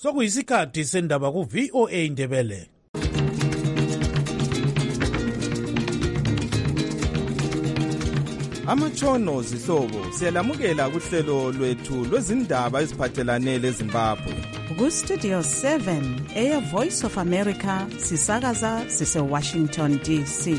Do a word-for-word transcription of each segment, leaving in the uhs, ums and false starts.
Sokuyisikhathi sendaba ku V O A Ndebele. Amatshono zihlobo siyalamukela kuhlelo lwethu lwezindaba eziphathelane leZimbabwe. Ku Studio seven Air Voice of America sisakaza sise Washington D C.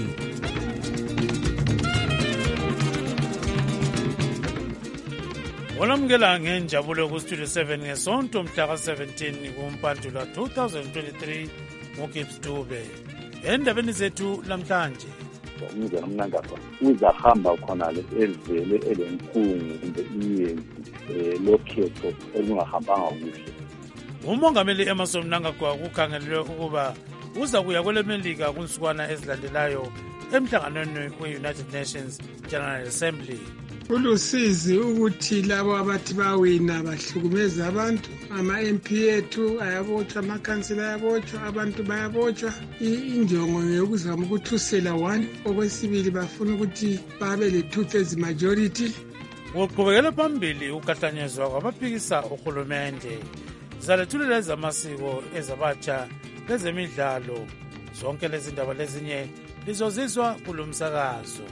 Olamukela ngenjabulo ku Studio seven ngesonto mhla ka seventeen kuMpandula two thousand twenty-three ngoGibbs Dube. Endabeni zethu namhlanje umzana umnangapha uzahamba khona le evele elenkungu kumbe iyenzi eh lokhetho olungahambanga kuhle. Umongameli Emmerson Mnangagwa kukhangelelwe ukuba uza kuya kwelemelika kunsukwana ezilandelayo emhlanganweni we-United Nations General Assembly. Ulusizi ukuthi labo abathi bawina bahlukumeza abantu, ama-M P ethu ayabotshwa, amakhansela ayabotshwa, abantu bayabotshwa. Injongo yokuzama ukuthusela one, okwesibili bafuna ukuthi babe le-two-thirds majority. Ukuqhubekela phambili ukhahlanyezwa kwabaphikisa uhulumende. Zalethulela ezamasiko ezabatsha lezemidlalo. Zonke lezi ndaba lezinye lizozizwa kulomsakazo.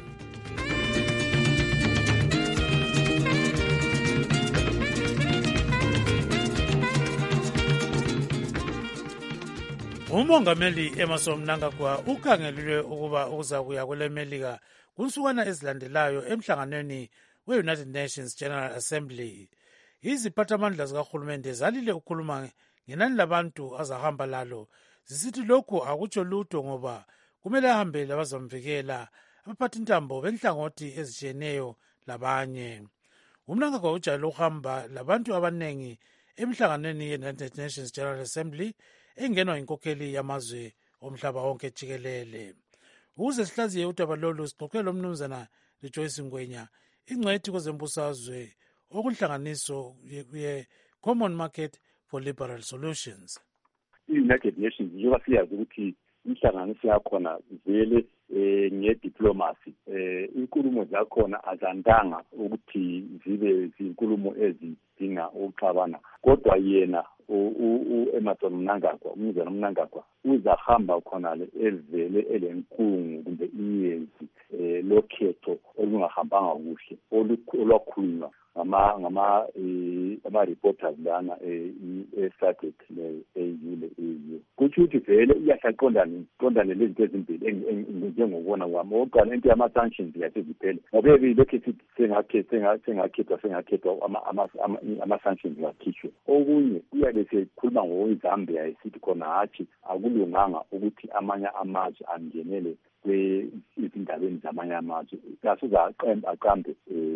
Umongameli Emmerson Mnangagwa ukhangelelwe ukuba uza kuya kwelemelika kunsukwana ezilandelayo emhlanganweni we-United Nations General Assembly. Iziphathamandla zikahulumende zalile ukukhuluma ngenani labantu azahamba lalo, zisithi lokhu akutsho lutho ngoba kumele ahambe labazamvikela abaphathintambo benhlangothi ezitshiyeneyo labanye. UMnangagwa ujayele ukuhamba labantu abanengi emhlanganweni ye-United Nations General Assembly engenwa inkokheli yamazwe omhlaba wonke jikelele. Ukuze sihlaziye udaba lolu sixoxele umnumzana Joyce Ngwenya, ingcwethi kwezembusazwe okunhlanganiso ye-Common Market for Liberal Solutions. I-United Nations njengoba siyazi ukuthi inhlanganiso yakhona vele eh nge-diplomacy eh inkulumo zakhona azandanga ukuthi zibe zinkulumo ezidinga ukuxabana, kodwa yena u-Emmerson Mnangagwa, umzana Mnangagwa uzahamba khona le evele elenkungu kumbe iyenzi eh lokhetho olungahambanga kuhle olwakhulunywa ngama ngama ama reporters lana e-static le eyile eyo. Kuthi uthi vele iyashaqondana qondane lezinto ezimbili njengokubona kwami. Oqala into yama sanctions yaseziphele ngoba lokho sithi sengakhe sengakhethwa sengakhethwa ama ama sanctions yakhishwe. Okunye uyabe sekhuluma ngoZambia esithi khona hathi akulunganga ukuthi amanye amazwe angenele kwezindabeni zamanye amazwe. Kasuza aqambe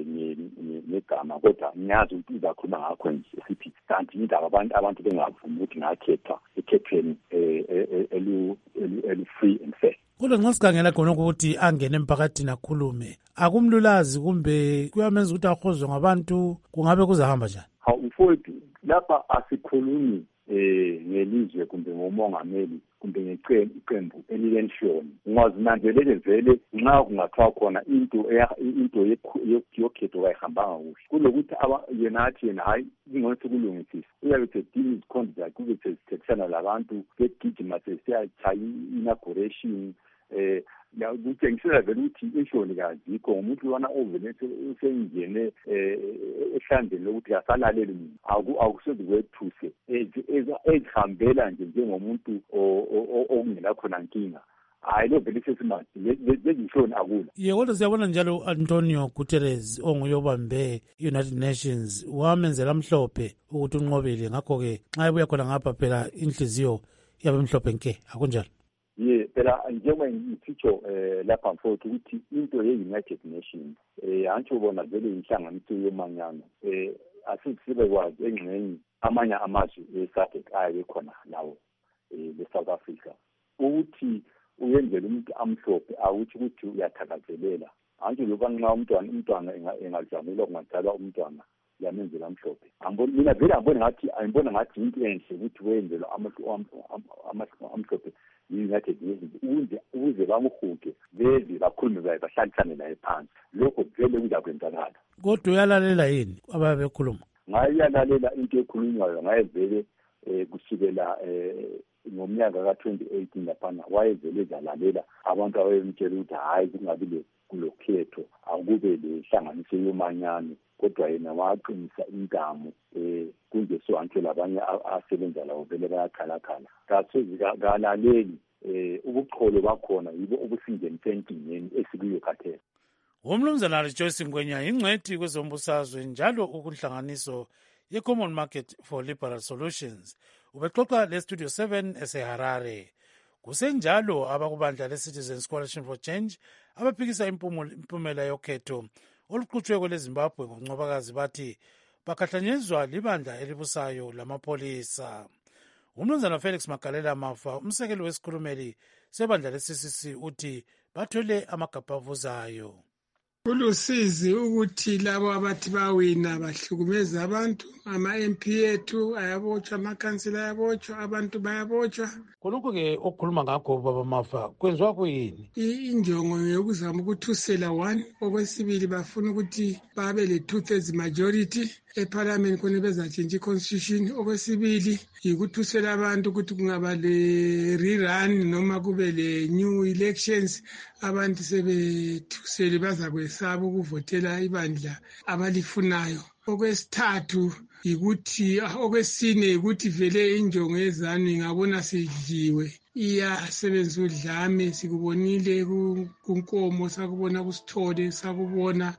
negama kodwa ngiyazi ukuthi uzakhuluma ngakho nje sithi kanti indaba abantu abantu bengavumi ukuthi ngakhethwa ekhethweni elu elu free and fair. Kule nxasikhangela khona ukuthi angene emphakathini akhulume akumlulazi kumbe kuyamenza ukuthi ahozwe ngabantu, kungabe kuzahamba njani? Hawu mfowethu, lapha asikhulumi eh ngelizwe kumbe ngomongameli kumbe ngeqembu elilenhloni. Ungazinanzelele vele nxa kungathiwa khona into into yokhetho wayihambanga kuhle kulokuthi yena athi yena hayi ingcono kulungisisa, uyabe sedinga izikhombi zakhe kube sezithekisana labantu begijima sesiyachaya inauguration eh la kutshengisela vele ukuthi inhloni kazikho umuntu lona ovele usengene ehlandeni lokuthi asalalele mina akusoze kwethuse ezihambela nje njengomuntu okungela khona inkinga. Hayi lo vele sesimanje lezinhloni akula. Ye kodwa siyabona njalo Antonio Guterres onguyobambe United Nations wamenzela mhlophe ukuthi unqobele, ngakho ke nxa ebuya khona ngapha phela inhliziyo yabe mhlophe nke, akunjalo? Ye phela njengoba ngithicho eh lapha mfowethu ukuthi into ye-United Nations eh antsho bona vele inhlanganiso yomanyano eh asisibe kwazi engxenye amanye amazwe e-SADC aye khona lawo eh le-South Africa ukuthi uyenzela umuntu amhlophe awuthi ukuthi uyathakazelela. Antsho lokho nxa umntwana umntwana engazamela kungadalwa umntwana yamenzela amhlophe. Angibona mina vele angibona ngathi angibona ngathi into enhle ukuthi wenzela amhlophe i-United Nations ukuze ukuze bamuhuke beze bakhulume baye bahlalisane naye phansi. Lokho vele kuzakwenzakala. Kodwa uyalalela yini ababe bekhuluma? Ngayalalela into ekhulunywayo ngaye vele eh kusukela eh ngomnyaka ka twenty eighteen laphana wayevele ezalalela abantu ababemtshela ukuthi hayi kungabi kulokhetho akube lehlanganiso yomanyano kodwa yena waqinisa intamo eh kunje so anke labanye asebenza lawo vele bayakhalakhala kasozi kalaleli eh ubucholo bakhona yibo obusingeni senkingeni esikuyo khathesi. Umnumzana Rejoice Ngwenya ingcwethi kwezombusazwe njalo ukunhlanganiso ye-Common Market for Liberal Solutions ubexoxa le-Studio seven eseHarare. Kusenjalo abakubandla le-Citizens Coalition for Change abaphikisa impumela yokhetho oluqhutshwe kweleZimbabwe ngoncwabakazi bathi bakhahlanyezwa libandla elibusayo lamapholisa. Umnumzana Felix Magalela Mafa umsekeli wesikhulumeli sebandla le-C C C uthi bathwele amagabha avuzayo. Kulusizi ukuthi labo abathi bawina bahlukumeza abantu, ama-M P ethu ayabotshwa, amakhansila ayabotshwa, abantu bayabotshwa. Khonokho-ke okukhuluma ngakho baba Mafa kwenziwa kuyini? Injongo yokuzama ukuthusela one, okwesibili bafuna ukuthi babe le two-thirds majority eParliament khona bezatshintsha i-constitution. Okwesibili yikuthusela abantu ukuthi kungaba le rerun noma kube le new elections abantu sebethusele bazakwesaba ukuvotela ibandla abalifunayo. Okwesithathu yikuthi okwesine yikuthi vele injongo yezanu ingabona sidliwe iyasebenza udlame. Sikubonile kunkomo, sakubona kusithole, sakubona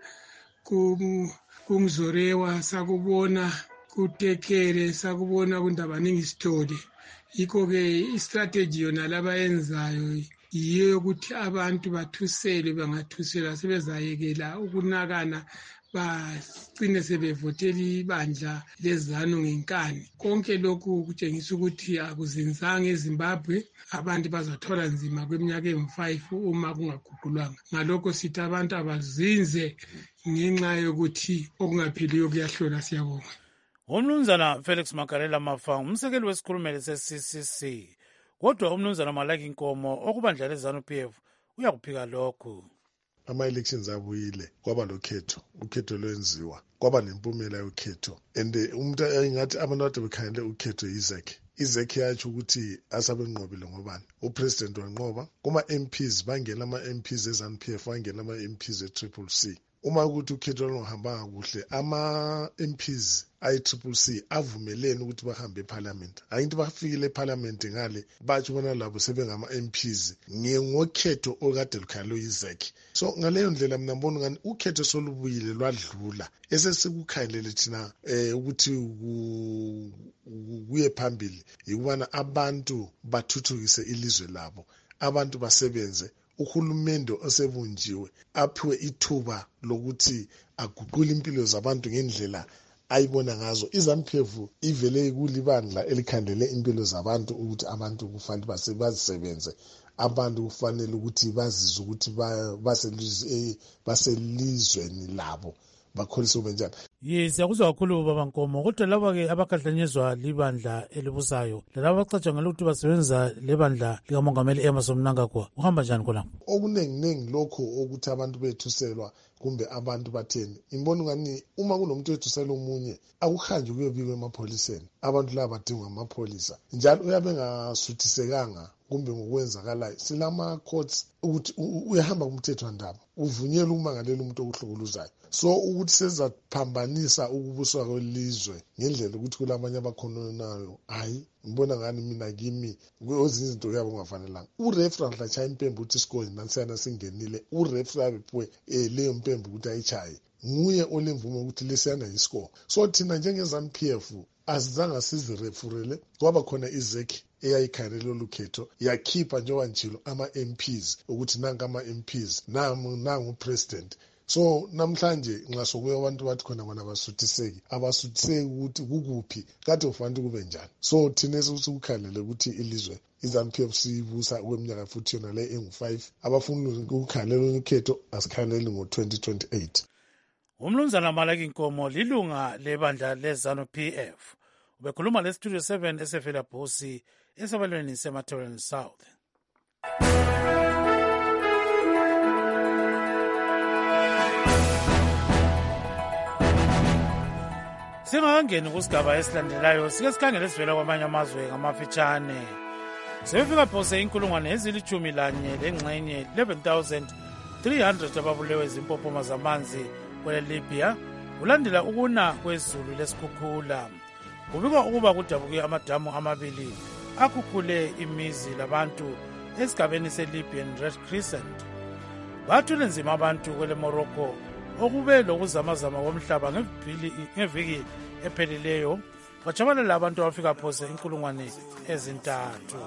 kumzorewa, sakubona kutekere, sakubona kundabaningi isithole. Yikho-ke istrategy yona labayenzayo yiyo yokuthi abantu bathuselwe, bangathusela sebezayekela ukunakana bagcine sebevotela ibandla lezanu ngenkani. Konke lokhu kutshengisa ukuthi akuzinzanga eZimbabwe, abantu bazathola nzima kweminyaka emifive uma kungaguqulwanga. Ngalokho sithi abantu abazinze ngenxa yokuthi okungapheliyo kuyahlola. Siyabonga. Umnumzana Felix Magalela Mafa umsekeli wesikhulumeli se-C C C. Kodwa umnumzana Malaki Nkomo okubandla lezanu P F uyakuphika lokhu. Ama-elections abuyile, kwaba lokhetho, ukhetho lwenziwa, kwaba nempumela yokhetho. And umuntu engathi abantu ade bekhangele ukhetho yizakhe. Izakhe yatsho ukuthi asabenqobile ngobani. Upresident wanqoba, kuma-M Ps bangena ama-M Ps ezanu P F, bangena ama-M Ps e-Triple C. Uma ukuthi ukhetho lungahambanga kuhle, ama-M Ps ayi-Triple C avumelene ukuthi bahambe eParliament. Ayinto bafikile eParliament ngale batsho bona labo sebengama-M Ps ngokhetho okade lukhalwe yizakhe. So ngaleyo ndlela mina ngibona ngani ukhetho solubuyile lwadlula. Esesikukhangelele thina eh ukuthi kuye phambili yikubana abantu bathuthukise ilizwe labo, abantu basebenze, uhulumende osebunjiwe aphiwe ithuba lokuthi aguqule impilo zabantu ngendlela ayibona ngazo. izanu P F ivele kulibandla elikhandele impilo zabantu ukuthi abantu kufanele basebenze, abantu kufanele ukuthi bazizwe ukuthi baselizweni labo bakholisa ubenjani. Yes, siyakuzwa kakhulu baba Nkomo. Kodwa laba-ke abakhahlanyezwa libandla elibusayo lalaba abacatshwa ngelokuthi basebenza lebandla likamongameli Emmerson Mnangagwa uhamba njani khonapho? Okuningi lokho ukuthi abantu bethuselwa kumbe abantu batheni. Imbona ngani uma kunomuntu ethuselwa omunye akuhanjwe kuyobikwa emapholiseni. Abantu laba badinga amapholisa njalo uyabe ngasuthisekanga kumbe ngokwenzakalayo. Silama courts ukuthi uyahamba kumthetho wandaba uvunyelwa umangalela umuntu okuhlukuluzayo. So ukuthi sezaphambanisa ukubuswa kwelizwe ngendlela ukuthi kulamanye abakhononayo, hayi ngibona ngani mina kimi kwezinye izinto yabo kungafanelanga. Ureferee anhlachaya impembe ukuthi isikole nansiyana singenile, ureferee abephiwe leyo mpembe ukuthi ayichaye, nguye olemvume ukuthi lesiyana yisikole. So thina njengezanu P F asizange sizirefurele, kwaba khona izekhi eyayikhangelele lokhetho yakhipha njengoba njalo ama-M Ps ukuthi nanka ama-M Ps nangu president. So namhlanje nxa sokuya abantu bathi khona bona abasuthiseki abasuthiseki ukuthi kukuphi kade ufanele kube njani. So thina sikukhalele ukuthi ilizwe izanu P F sibusa kweminyaka futhi yona le engu five abafuna ukukhalela ukhetho asikhalele ngo twenty twenty-eight. Umnumzana Malaki Nkomo lilunga lebandla lezanu P F ubekhuluma le-Studio seven esefela Bhosi esabalweni seMaterial South. Singakangeni kusigaba esilandelayo sike sikhangele esivela kwamanye amazwe ngamafitshane. Sebefika phose inkulungwane ezilithumi lanye lengxenye eleven thousand three hundred ababulewe izimpophoma zamanzi kwele Libya kulandela ukuna kwezulu lesikhukhula. Kubikwa ukuba kudabuke amadamu amabili akhukhule imizi labantu esigabeni se-Libyan Red Crescent. Bathule nzima abantu kwele Morocco okube lokuzamazama komhlaba ngeviki ephelileyo bajabalela abantu abafika phose inkulungwane ezintathu.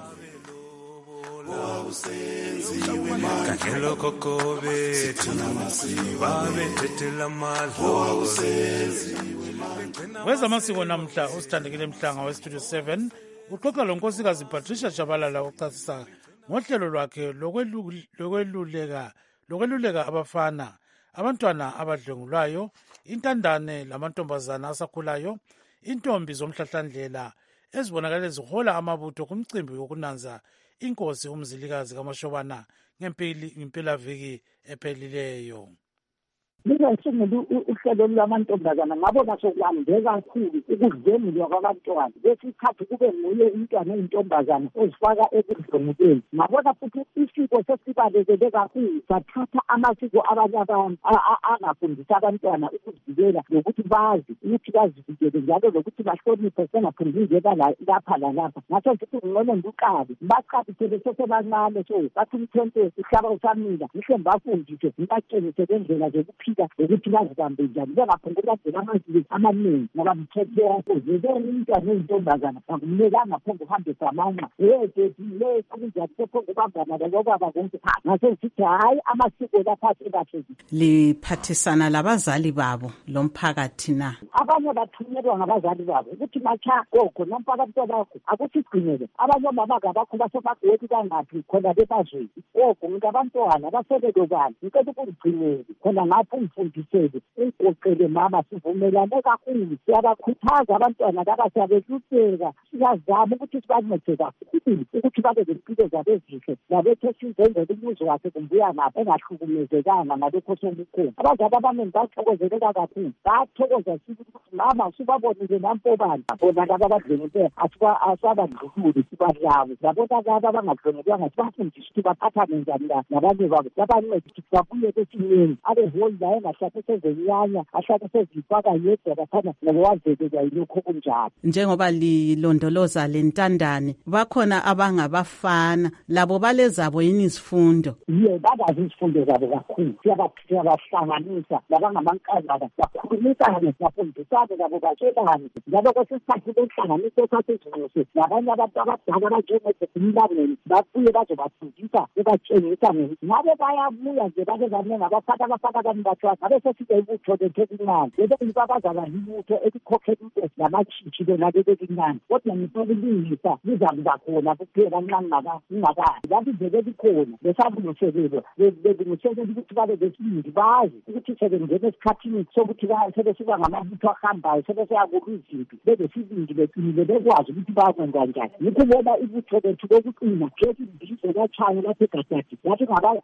Wezamasiko namhla usithandekile Mhlanga westudio seven uxoxa lonkosikazi Patricia Chabalala ocasisa ngohlelo lwakhe lokweluleka lokweluleka abafana, abantwana abadlwengulwayo, intandane lamantombazana asakhulayo, intombi zomhlahlandlela ezibonakala zihola amabutho kumcimbi wokunanza inkosi umzilikazi kaMashobana ngempelaviki ephelileyo. Mina singulu uhlelo lwamantombazana ngabona sokulandeka kakhulu ukudlwengulwa kwabantwana besikhathi kube nguye umntwana oyintombazana ozifaka ekudlwengulweni. Ngabona futhi isiko sesibalekele kakhulu sathatha amasiko abanye abantu angafundisa abantwana ukuzivikela nokuthi bazi ukuthi bazivikele njalo nokuthi bahloniphe sengaphindizeka lapha lalapha. Ngathi futhi ngcono ngiqale baqhathi sebesesebancane so bathi umthente ihlaba usamila mhle bafundise ngibatshengise lendlela zokuphila ukuthi bazibambe njani bengaphungula nje amazwi amaningi ngoba mthetho yakho zibona umntwana oyintombazana akumele angaphonge uhambe samanqa yeke le kunjani sephonge bambana labobaba bonke phansi. Ngase ngithi hayi amasiko lapha kahle liphathisana labazali babo lomphakathi na abanye bathunyelwa ngabazali babo ukuthi macha gogo nomphakathi bakho akuthi sigcinele abanye omama bakho basebagweti kangaphi khona bebazweni gogo ngabantwana basebenzo bani ngicela ukugcinela khona ngapho umfundisele ugoqele mama sivumelane kakhulu siyabakhuthaza abantwana abasabehlupheka siyazama ukuthi sibancede kakhulu ukuthi babe lempilo zabo ezihle nabethu sizenzele umuzi wakhe kumbuya ngapha engahlukumezekanga ngalokho sokukhona. Abazali abaningi bathokozeleka kakhulu bathokoza ukuthi mama sibabonile nampobani bona laba abadlwengule asabadlululi sibadlavu labona laba abangadlwengulwanga sibafundisa ukuthi baphathane njani nabanye babo labancede ukuthi babuye besinini abeholda engahlale sezenyanya ahlale sezifaka yedwa bathana ngoba wazekelwa yilokho kunjalo. Njengoba lilondoloza lentandane bakhona abangabafana labo balezabo yini izifundo? Ye babazi izifundo zabo kakhulu siyabahlanganisa labangamankazana bakhulumisane bafundisane labo batshelane njalo kwesisikhathi behlanganisa esikhathi ezinqose labanye abantu abadala banjengesemlangeni babuye bazobafundisa bebatshengisa ngabe bayabuya nje bake baningi abafana abafana bani bathiwa ngabe seside ibutho lethu elincane bebe ngibabazana ibutho elikhokhela inkosi lamatshitshi lona bebe lincane kodwa ngisokulungisa lizakuba khona kuphela kancane ngingakazi bathi nje belikhona besabulungiselelwa belungiselela ukuthi babe besibindi bazi ukuthi sebengena esikhathini sokuthi sebesiba ngamabutho ahambayo sebeseyakula izinto bebesibindi beqinile bekwazi ukuthi bakwenza njani. Yikho bona ibutho lethu lokuqina jethi ndizo kachayo lapha egadadi yathi ngaba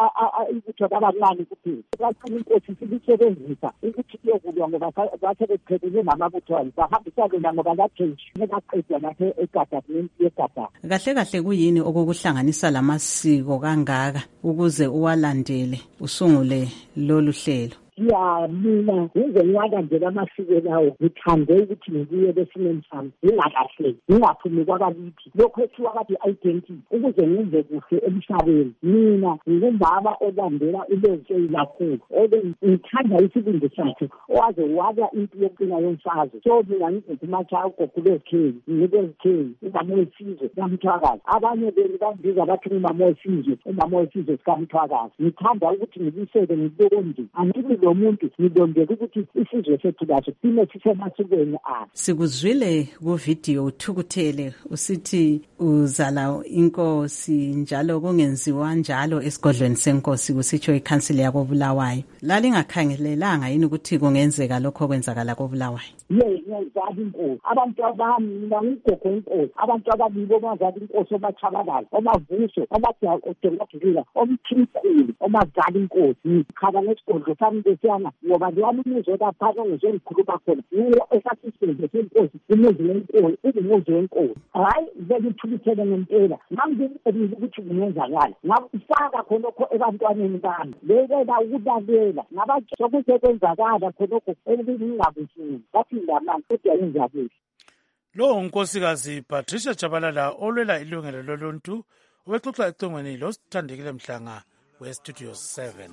ibutho labancane kuphela baqina inkosi silisebenzisa ukuthi kuyokulwa ngoba bathe beqhelile namabutho bahambisana ngoba latheshi nekaqedwa lapha egadadi yegadadi. Kahle kahle kuyini okukuhlanganisa lamasiko kangaka ukuze uwalandele usungule lolu hlelo? Ya mina ngizoyaka nje amasiko lawo ngithande ukuthi ngibuye besimeni sami ngingakahle ngingaphumi kwabakithi lokho ethiwa kade identity ukuze ngize kuhle emhlabeni. Mina ngingumama olandela ilezwe lakhulu ngithanda isibindi sakhe owaze waba into yokuqina yomfazi so mina ngithi macha ugogo ekheli ngibe ekheli umama wesizwe kamthwakazi abanye beni bandiza bathi umama wesizwe umama wesizwe sikamthwakazi. Ngithanda ukuthi ngibisele ngibonde angithi umuntu ngidondela ukuthi isizwe sethu laso sime sisemasikweni akhe. Sikuzwile ku video uthukuthele usithi uzala inkosi njalo kungenziwa njalo esigodlweni senkosi kusitsho ikhansili yako Bulawayo. Lalingakhangelelanga yini ukuthi kungenzeka lokho kwenzakala ko Bulawayo? Ye ngiyazala inkosi. Abantu abami mina ngigogo inkosi. Abantu ababili omazala inkosi obachabalala, omavuso, omadolodolila, omthimkhulu, omazala inkosi. Ngikhala nesigodlo sami besiyana ngoba liyami umuzi odaphana ngizoyikhuluma khona. Yiwo esasisizwe senkosi, umuzi wenkosi, umuzi wenkosi. Hayi ngikuthulithele ngempela. Ngangibekile ukuthi kungenzakala. Ngakufaka khonokho ebantwaneni bami. Bekela ukulalela. Ngabathi sokusekwenzakala khonokho engingabufuni. Bathi ndamani kodwa yenzakile. Lo unkosikazi Patricia Chabalala olwela ilungelo loluntu ubexoxa econgweni losithandekile Mhlanga we-Studio seven.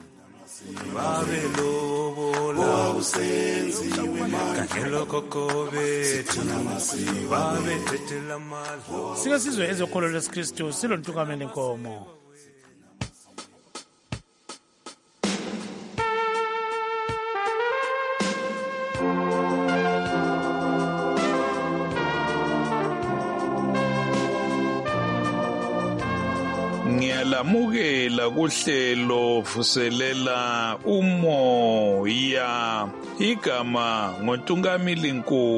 Sike sizwe ezokholo lesiKristu silontukamela inkomo. Ngiyalamukela kuhlelo vuselela umoya igama ngoNtungamili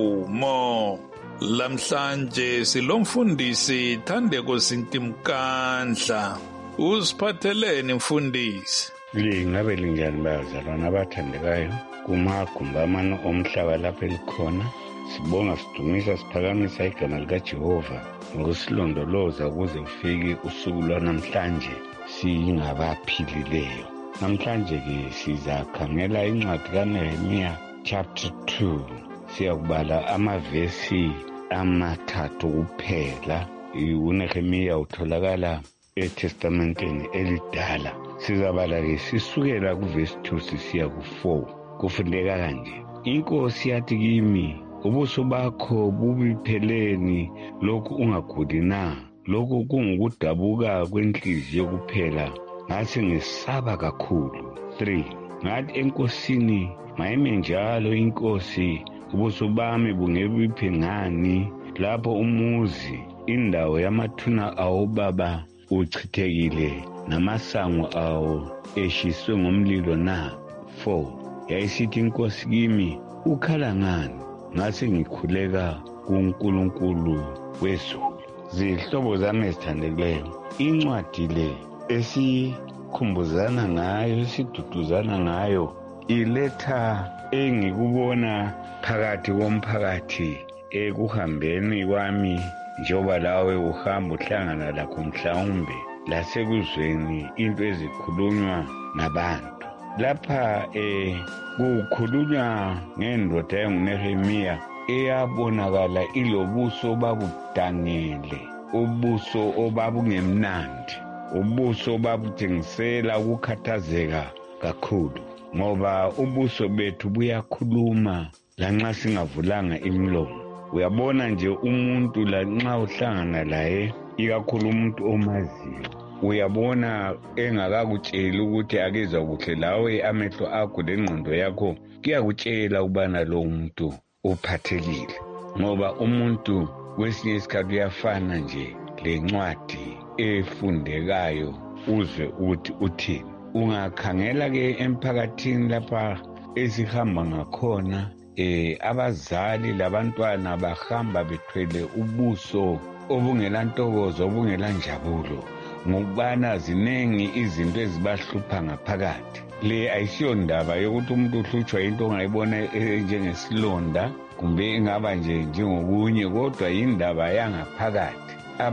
Nkomo. Lamhlanje silomfundisi Thandeko Sintimkandla. Usiphatheleni mfundisi? Lingabe linjani bazalwane abathandekayo kumagumbi amane omhlaba lapha elikhona. Sibonga sidumisa siphakamisa igama likaJehova ngokusilondoloza ukuze kufike usuku lwanamhlanje singabaphilileyo. Namhlanje ke sizakhangela incwadi kaNehemiya chapter two. Siyakubala amavesi amathathu kuphela. UNehemiya utholakala eTestamenteni elidala. Sizabala ke sisukela kuvesi two sisiya ku four. Kufundeka kanje. Inkosi yathi kimi, ubuso bakho bubipheleni lokhu ungagudi na. Lokhu kungukudabuka kwenhliziyo kuphela. Ngase ngisaba kakhulu. three. Ngathi enkosini, mayime njalo inkosi, ubuso bami bungebiphe ngani lapho umuzi indawo yamathuna awo baba uchithekile namasango awo eshiswe ngomlilo na. four. Yayisithi inkosi kimi, ukhala ngani? Ngase ngikhuleka kuNkulunkulu wezulu. Zihlobo zami ezithandekileyo, incwadi le esikhumbuzana ngayo, esiduduzana ngayo, iletha engikubona phakathi komphakathi ekuhambeni kwami njengoba lawe uhamba uhlangana lakho mhlawumbe lasekuzweni into ezikhulunywa nabantu. Lapha eh kukhulunywa ngendoda enguNehemiya eyabonakala ilobuso babudangele, ubuso obabungemnandi, ubuso obabuthengisela ukukhathazeka kakhulu, ngoba ubuso bethu buyakhuluma lanxa singavulanga imilomo. Uyabona nje umuntu lanxa uhlangana laye, ikakhulu umuntu omaziyo, uyabona engakakutshela ukuthi akezwa kuhle lawe amehlo akho lengqondo yakho kuyakutshela ubana lo muntu uphathekile. Ngoba umuntu kwesinye isikhathi uyafana nje lencwadi efundekayo uzwe ukuthi uthini. Ungakhangela ke emphakathini lapha esihamba ngakhona, eh abazali labantwana bahamba bethwele ubuso obungela ntokozo, obungela njabulo, ngokubana zinengi izinto ezibahlupha ngaphakathi. Le ayisiyo ndaba yokuthi umuntu uhlutshwa into ongayibona njengesilonda kumbe ingaba nje njengokunye, kodwa indaba yangaphakathi.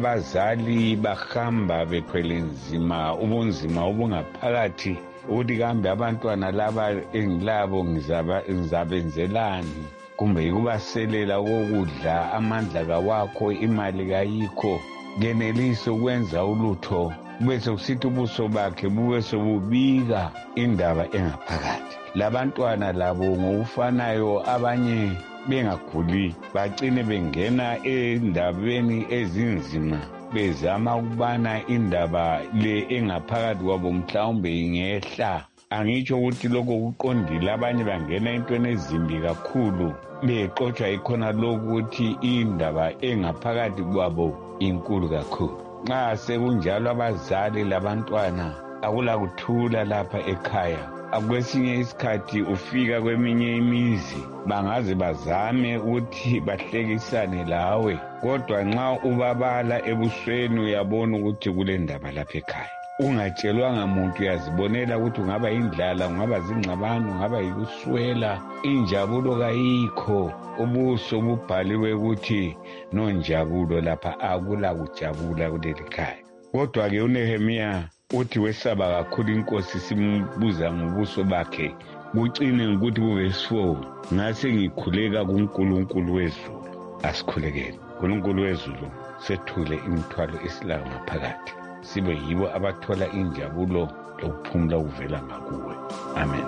Abazali bahamba bethwele nzima ubunzima obungaphakathi ukuthi kambe abantwana laba engilabo ngizaba ngizabenzelani, kumbe ukubaselela kokudla, amandla kawakho, imali kayikho, genelise ukwenza ulutho, bese kusithi ubuso bakhe bube sobubika indaba engaphakathi. Labantwana labo ngokufanayo abanye bengaguli bagcine bengena endabeni ezinzima bezama ukubana indaba le engaphakathi kwabo mhlawumbe ingehla. Angitsho ukuthi lokho kuqondile, abanye bangena entweni ezimbi kakhulu bexotsha ikhona lokuthi indaba engaphakathi kwabo inkulu kakhulu. Nxa sekunjalo abazali labantwana akula kuthula lapha ekhaya. Akwesinye isikhathi ufika kweminye imizi bangaze bazame ukuthi bahlekisane lawe, kodwa nxa ubabala ebusweni uyabona ukuthi kule ndaba lapha ekhaya. Ungatshelwanga muntu uyazibonela ukuthi ungaba indlala, ungaba zingxabano, ungaba yikuswela, injabulo kayikho. Ubuso bubhaliwe ukuthi nonjabulo lapha akula kujabula kuleli khaya. Kodwa ke uNehemiya uthi wesaba kakhulu inkosi simbuza ngobuso bakhe, kucine ukuthi kuverse four, ngase ngikhuleka kuNkulunkulu wezulu. Asikhulekeni uNkulunkulu wezulu, sethule imithwalo esilayo ngaphakathi, sibe yibo abathola injabulo lokuphumula ukuvela ngakuwe. Amen.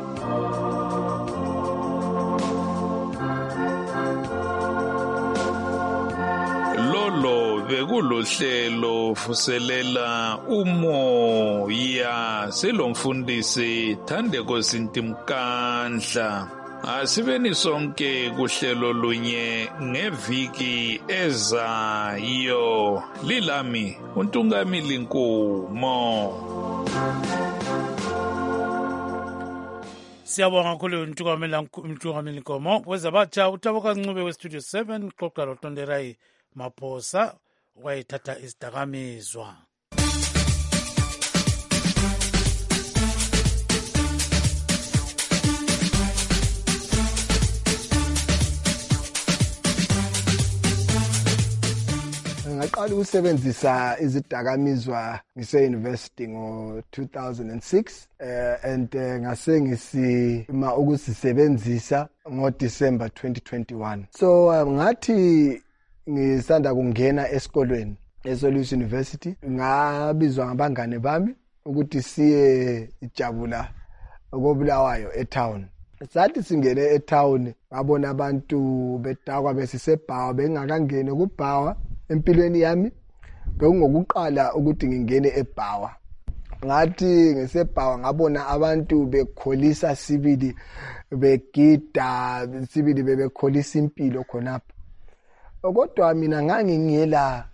Lolo bekulohlelo vuselela umoya selomfundisi Thandeko Sintimkandla. Asibeni sonke kuhlelo lunye ngeviki ezayo. Lilami uNtungamili Nkomo. Siyabonga kakhulu uNtungamili Nkomo. Wezabatsha uTaboka Ncube we-Studio seven, Qoqa Lotonderai Maphosa wayithatha isidakamizwa. Ngaqala ukusebenzisa izidakamizwa ngise-university ngo two thousand six uh, and uh, ngase ngisima ukusisebenzisa ngo December twenty twenty-one. So uh, ngathi ngisanda kungena esikolweni eSolution University, ngabizwa ngabangane bami ukuthi siye ijabula okobulawayo eTown. Sathi singene eTown ngabona abantu bedakwa besisebhawa, bengakangene kubhawa empilweni yami. Bekungokuqala ukuthi ngingene ebhawa. Ngathi ngisebhawa ngabona abantu bekholisa sibili, begida sibili, bebekholisa impilo khonapho. Kodwa mina ngangingela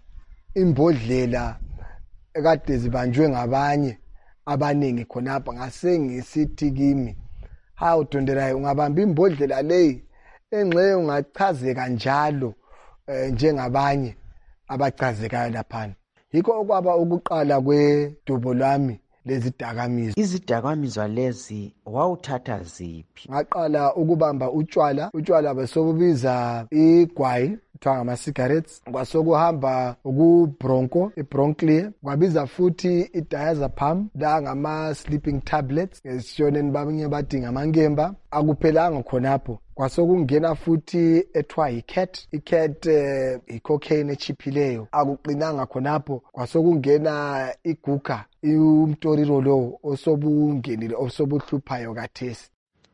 imbodlela ekade zibanjwe ngabanye abaningi khonapha. Ngase ngisithi kimi, ha uDonderayo, ungabamba imbodlela leyi engxe ungachazeka njalo njengabanye abachazekayo laphana. Yikho okwaba ukuqala kwedubo lwami lezidakamizwa. Izidakamizwa lezi wawuthatha ziphi? Ngaqala ukubamba utshwala, utshwala besokubiza igwayi kuthiwa ngama-cigarettes, kwasokuhamba ukubronco, ibronclear, kwabiza futhi idiazepam, la ngama-sleeping tablets, ngesishoneni babanye bathi ngamankemba. Akuphelanga khonapho, kwasokungena futhi ethiwa yi-cat, i-cat uh, i-cocaine echiphileyo. Akuqinanga khonapho, kwasokungena iguga, umtoriro lo osobungenile osobuhluphayo kathesi.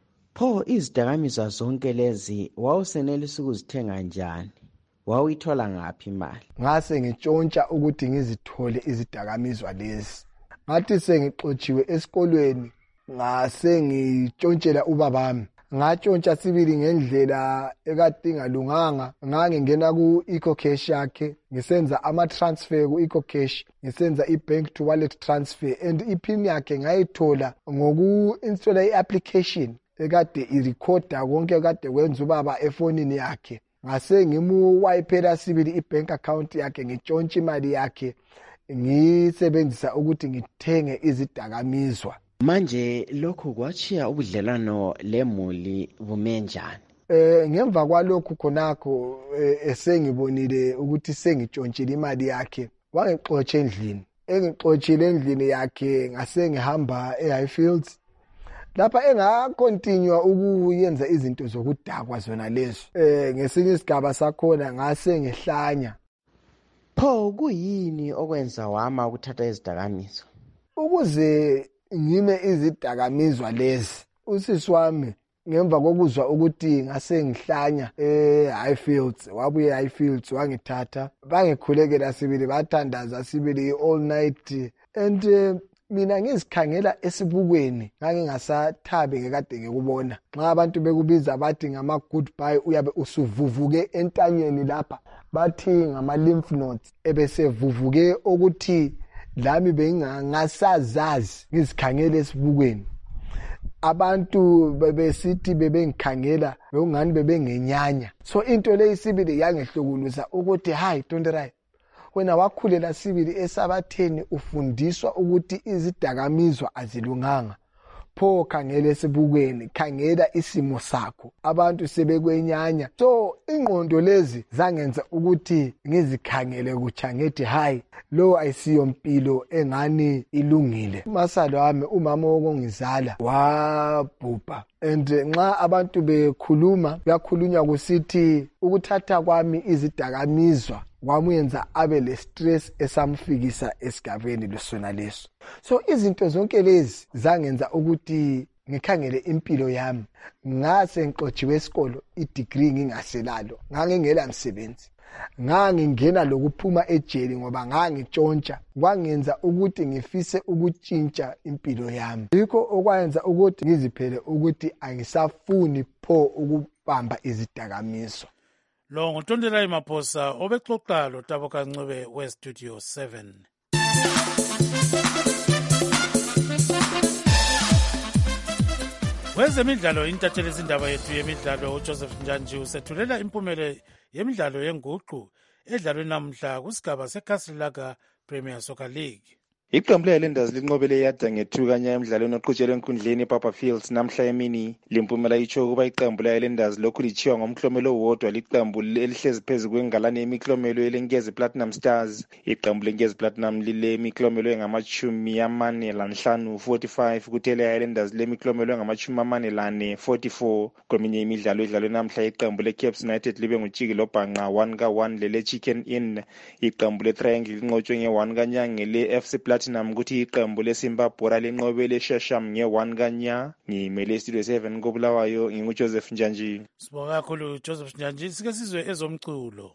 Pho izidakamizwa zonke lezi wawusenelisa ukuzithenga njani? Wawuyithola ngaphi imali? Ngase ngitshontsha ukuthi ngizithole izidakamizwa lezi. Ngathi sengixotshiwe esikolweni, ngase ngitshontshela ubabami. Ngatshontsha sibili ngendlela ekade ingalunganga. Ngangena ku-EcoCash yakhe, ngisenza ama-transfer ku-EcoCash, ngisenza i-bank to wallet transfer, and ipin yakhe ngayithola ngoku-installa i-application ekade irecorda konke ekade kwenza ubaba efonini yakhe. Ngase ngimuwayipela sibili i-bank account yakhe, ngitshontsha imali yakhe, ngisebenzisa ukuthi ngithenge izidakamizwa. Manje lokho kwachiya ubudlelano lemuli bumenjani? Eh ngemva kwalokho khonakho esengibonile ukuthi sengitshontshile imali yakhe, wangixotsha endlini. Engixotshile endlini yakhe ngase ngihamba eHighfields. Lapha engakontinue ukuyenza izinto zokudakwa zona lezo. Eh ngesinye isigaba sakhona ngase ngihlanya. Pho kuyini okwenza wama ukuthatha izidakamizwa? Ukuze ngime izidakamizwa lezi, usisi wami ngemva kokuzwa ukuthi ngase ngihlanya eHighfields, wabuye eHighfields wangithatha, bangikhulekela sibili, bathandaza sibili all night, and uh, mina ngizikhangela esibukweni ngangingasathabi ngekade ngikubona. Nxa abantu bekubiza bathi ngama goodbye, uyabe usuvuvuke entanyeni lapha. bathi ngama-lymph nodes ebesevuvuke ukuthi lami bengingasazazi ngizikhangela esibukweni. Abantu bebesithi bebengikhangela bekungani bebengenyanya. So into le isibili yangehlukuluza ukuthi hayi Tonderai, wena wakhulela sibili esabatheni ufundiswa ukuthi izidakamizwa azilunganga. Pho khangela esibukweni, khangela isimo sakho. Abantu sebekwenyanya. So ingqondo lezi zangenza ukuthi ngizikhangele kucha ngithi hayi lo ayisiyo impilo engani ilungile. Umasalo wami umama wokungizala wabhubha. And nxa abantu bekhuluma kuyakhulunywa kusithi ukuthatha kwami izidakamizwa kwamuyenza abe le stress esamfikisa esigabeni lesona leso. So izinto zonke lezi zangenza ukuthi ngikhangele impilo yami. Ngase ngixotshiwe esikolo i-degree ngingaselalo, ngangengela msebenzi. Ngangingena lokuphuma ejele ngoba ngangitshontsha. Kwangenza ukuthi ngifise ukutshintsha impilo yami. Yikho okwenza ukuthi ngiziphele ukuthi angisafuni pho ukubamba izidakamizwa. Lo nguTonderai Maphosa obexoxa lo Tabo Kancube we-Studio seven. Wezemidlalo intatheli izindaba yethu yemidlalo uJoseph Njanji usethulela impumelo yemidlalo yenguqu edlalwe namhla kusigaba seCasrilaga Premier Soccer League. Iqembu le-Highlanders linqobele iyada ngethukanya emidlalweni oqhutshelwe enkundleni ePapa Fields namhla emini. Limpumela itsho ukuba iqembu le-Highlanders lokhu lithiwa ngomklomelo owodwa liqembu elihlezi phezu kwengalane yemiklomelo elenkezi Platinum Stars. Iqembu lenkezi Platinum lile miklomelo engamachumi amane lanhlanu forty-five kuthi le-Highlanders lemiklomelo engamachumi amane lane forty-four. Kweminye imidlalo edlalwe namhla iqembu le-Caps United libe ngutshiki lobhanqa one ka one lele Chicken Inn. Iqembu le-Triangle linqotshwe nge-one kanyange le-F C Platinum kuthi iqembu leSimbabwe linqobele Shesham nge-one kanya. Ngimele Studio seven koBulawayo nginguJoseph Njanji. Sibonga kakhulu Joseph Njanji. Sike sizwe ezomculo.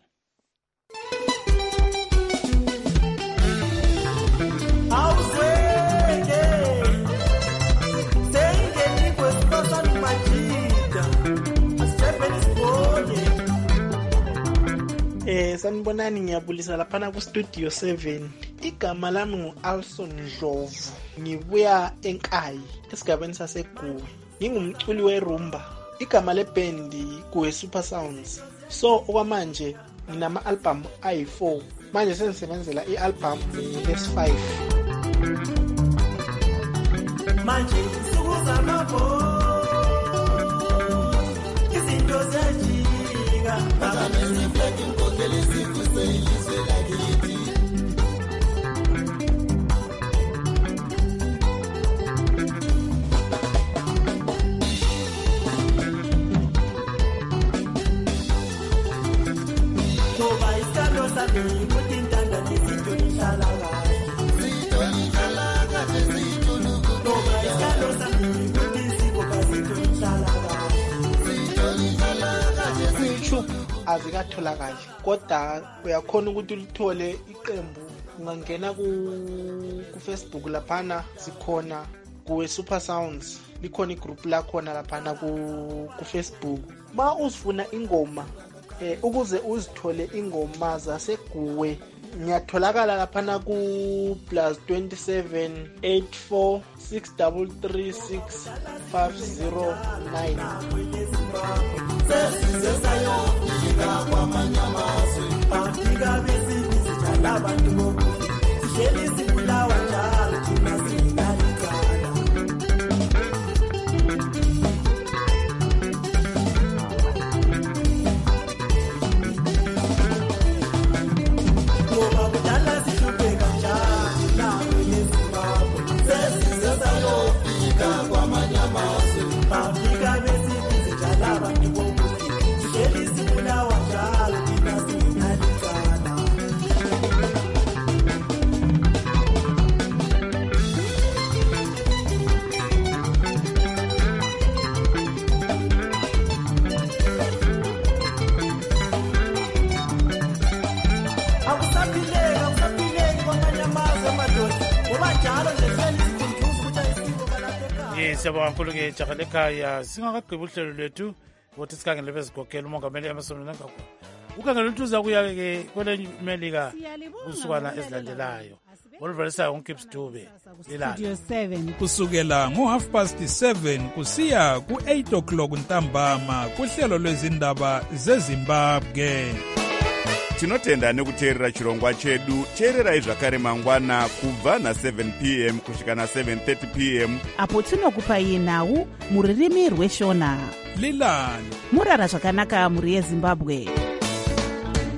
Eh sanibonani, ngiyabulisa laphana ku Studio seven. Igama lami ngu-Alson Ndlovu. Ngibuya eNkayi esigabeni saseGuwe. Ngingumculi werumba. Igama lebhendi Guwe Super Sounds. So okwamanje nginama album ayi four. Manje sengisebenzela i-album lesi-five. Manje sukuza mabo. Izinto ziyajika. Bakameni flag inkokele sifuse ilizwe lakithi. Ngoba isalo sami ukuthi intanda nezinto lihlala kahle. Zinto lihlala kahle zinto luku. Ngoba isalo sami ukuthi isiko kazinto lihlala kahle. Zinto lihlala kahle YouTube azikatholakali, kodwa uyakhona ukuthi ulithole iqembu. Ungangena ku ku Facebook laphana sikhona Guwe Super Sounds, likhona igroup lakhona laphana ku ku Facebook. Ma uzifuna ingoma eh ukuze uzithole ingoma zaseGuwe, ngiyatholakala laphana ku plus twenty-seven eight four six three three six five zero nine. Siyabonga kakhulu ke Jakalekaya. Singakagqibi uhlelo lwethu ukuthi sikhangele bezigogela umongameli Emmerson Mnangagwa ukhange lutuza kuya-ke kwele melika kusukana ezilandelayo oluvalisayo ngugibbs dube Studio seven kusukela ngo-half past seven kusiya ku-eight o'clock ntambama kuhlelo lwezindaba zezimbabwe. tinotenda nekuteerera chirongwa chedu. teererai zvakare mangwana kubva na-seven p m kusvika na-seven thirty p m apo tinokupai nhau muririmi rweshona. lilani murara zvakanaka mhuri yezimbabwe.